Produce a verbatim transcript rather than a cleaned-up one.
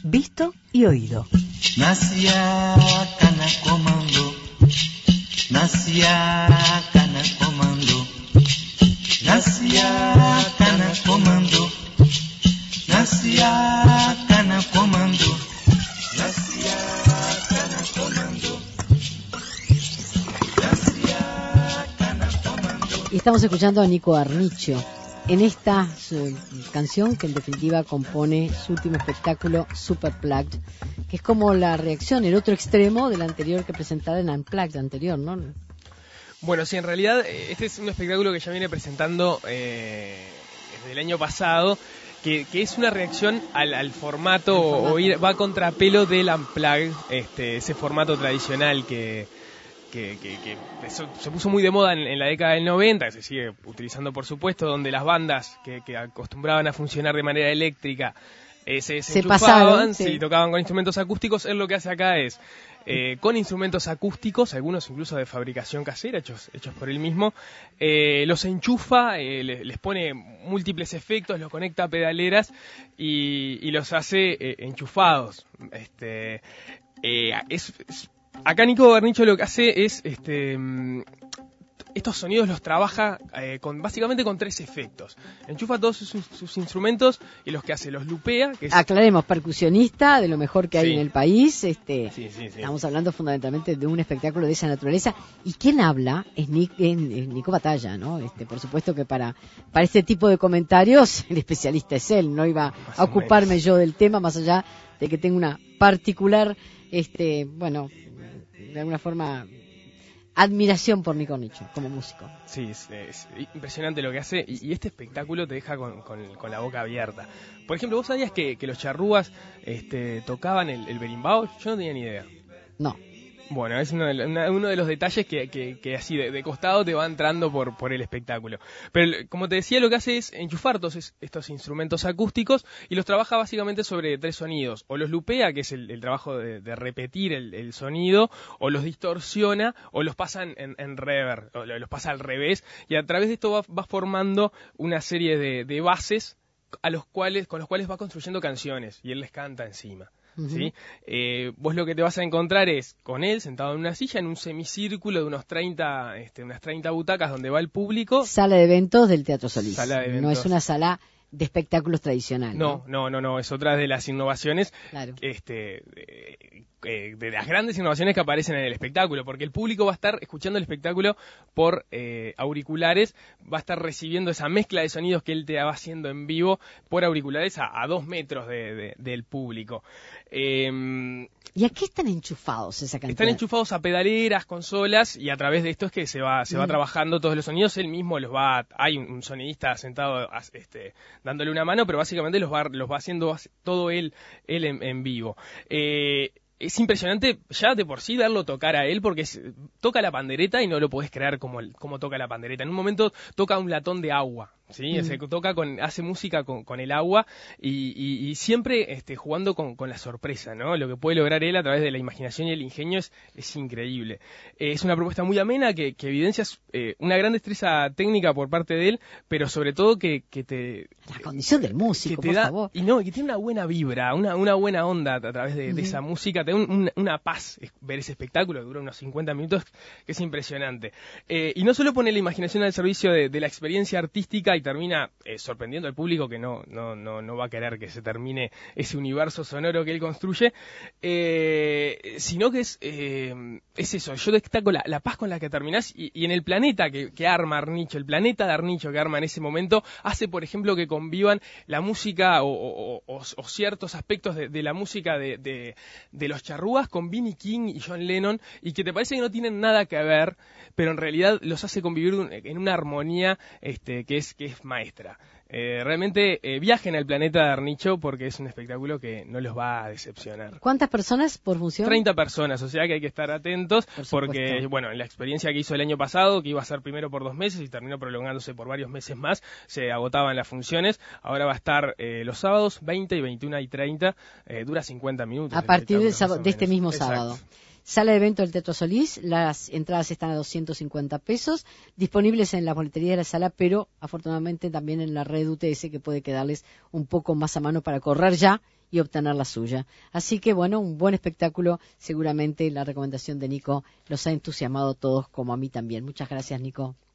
visto y oído. Nasia kana komando, Nasia kana komando, Nasia kana komando, Nasia kana komando, Nasia kana komando, Nasia kana komando. Y estamos escuchando a Nico Arnicho en esta su, canción que en definitiva compone su último espectáculo Superplugged, que es como la reacción, el otro extremo de la anterior que presentaba en Unplugged anterior, ¿no? Bueno, sí, en realidad este es un espectáculo que ya viene presentando eh, desde el año pasado, que, que es una reacción al, al formato, formato. O ir, va a contrapelo del Unplugged, este, ese formato tradicional que... Que, que, que eso se puso muy de moda en, en la década del noventa, que se sigue utilizando por supuesto, donde las bandas que, que acostumbraban a funcionar de manera eléctrica eh, se, se, se pasaban, sí. sí, tocaban con instrumentos acústicos. Él lo que hace acá es eh, con instrumentos acústicos, algunos incluso de fabricación casera, hechos, hechos por él mismo, eh, los enchufa, eh, les, les pone múltiples efectos, los conecta a pedaleras y, y los hace eh, enchufados. Este, eh, es, es Acá Nico Arnicho lo que hace es, este, estos sonidos los trabaja eh, con básicamente con tres efectos. Enchufa todos sus, sus instrumentos y los que hace los lupea. Que es... Aclaremos, percusionista, de lo mejor que hay sí. en el país. Este, sí, sí, sí. Estamos hablando fundamentalmente de un espectáculo de esa naturaleza. Y quien habla es, Nic, es Nico Batalla, ¿no? Este, por supuesto que para, para este tipo de comentarios el especialista es él. No iba más a ocuparme menos. yo del tema, más allá de que tengo una particular, este, bueno... de alguna forma, admiración por Nico Arnicho como músico. Sí, es, es impresionante lo que hace y, y este espectáculo te deja con, con, con la boca abierta. Por ejemplo, ¿vos sabías que, que los charrúas este, tocaban el, el berimbau? Yo no tenía ni idea. No. Bueno, es uno de, una, uno de los detalles que, que, que así de, de costado te va entrando por, por el espectáculo. Pero como te decía, lo que hace es enchufar todos estos instrumentos acústicos y los trabaja básicamente sobre tres sonidos. O los lupea, que es el, el trabajo de, de repetir el, el sonido, o los distorsiona, o los pasa en, en, en reverb, o los pasa al revés. Y a través de esto va, va formando una serie de, de bases a los cuales, con los cuales va construyendo canciones y él les canta encima. ¿Sí? Eh, vos lo que te vas a encontrar es con él sentado en una silla en un semicírculo de unos treinta, este, unas treinta butacas donde va el público. Sala de eventos del Teatro Solís. Sala de eventos. No es una sala de espectáculos tradicional. No, no, no, no, es otra de las innovaciones, claro. este, de, de, de las grandes innovaciones que aparecen en el espectáculo, porque el público va a estar escuchando el espectáculo por eh, auriculares, va a estar recibiendo esa mezcla de sonidos que él te va haciendo en vivo por auriculares a, a dos metros de, de, del público. Eh, ¿Y a qué están enchufados esa cantidad? Están enchufados a pedaleras, consolas, y a través de esto es que se va se mm. va trabajando todos los sonidos. Él mismo los va, hay un, un sonidista sentado este, dándole una mano, pero básicamente los va, los va haciendo todo él, él en, en vivo. Eh, Es impresionante ya de por sí verlo tocar a él, porque es, toca la pandereta y no lo podés creer como, como toca la pandereta. En un momento toca un latón de agua, ¿sí? Mm. Se toca con, hace música con, con el agua y, y, y siempre este, jugando con, con la sorpresa, ¿no? Lo que puede lograr él a través de la imaginación y el ingenio es, es increíble. Eh, es una propuesta muy amena que, que evidencia eh, una gran destreza técnica por parte de él, pero sobre todo que, que te... La condición del músico, que te por da, favor. Y no, que tiene una buena vibra, una, una buena onda a través de, uh-huh. de esa música. Te da un, un, una paz ver ese espectáculo que dura unos cincuenta minutos, que es impresionante. Eh, y no solo pone la imaginación al servicio de, de la experiencia artística y termina eh, sorprendiendo al público que no, no, no, no va a querer que se termine ese universo sonoro que él construye, eh, sino que es, eh, es eso. Yo destaco la, la paz con la que terminás y, y en el planeta que, que arma Arnicho, el planeta de Arnicho que arma en ese momento, hace, por ejemplo, que convivan la música o, o, o, o ciertos aspectos de, de la música de, de, de los charrúas con B B King y John Lennon, y que te parece que no tienen nada que ver, pero en realidad los hace convivir en una armonía este, que es que es maestra. Eh, realmente eh, viajen al planeta de Arnicho porque es un espectáculo que no los va a decepcionar. ¿Cuántas personas por función? treinta personas, o sea que hay que estar atentos por porque, bueno, en la experiencia que hizo el año pasado, que iba a ser primero por dos meses y terminó prolongándose por varios meses más, se agotaban las funciones. Ahora va a estar eh, los sábados veinte y veintiuno y treinta, eh, dura cincuenta minutos. A partir del sábado, de este mismo Exacto. sábado. Sala de evento del Teatro Solís, las entradas están a doscientos cincuenta pesos, disponibles en la boletería de la sala, pero afortunadamente también en la red U T S, que puede quedarles un poco más a mano para correr ya y obtener la suya. Así que bueno, un buen espectáculo, seguramente la recomendación de Nico los ha entusiasmado a todos como a mí también. Muchas gracias, Nico.